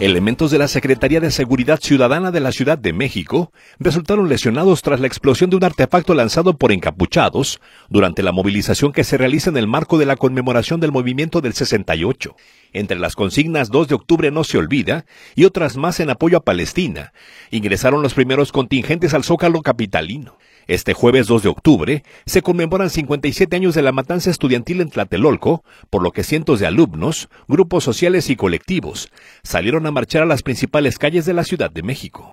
Elementos de la Secretaría de Seguridad Ciudadana de la Ciudad de México resultaron lesionados tras la explosión de un artefacto lanzado por encapuchados durante la movilización que se realiza en el marco de la conmemoración del movimiento del 68. Entre las consignas 2 de octubre no se olvida y otras más en apoyo a Palestina, ingresaron los primeros contingentes al Zócalo capitalino. Este jueves 2 de octubre se conmemoran 57 años de la matanza estudiantil en Tlatelolco, por lo que cientos de alumnos, grupos sociales y colectivos salieron a marchar a las principales calles de la Ciudad de México.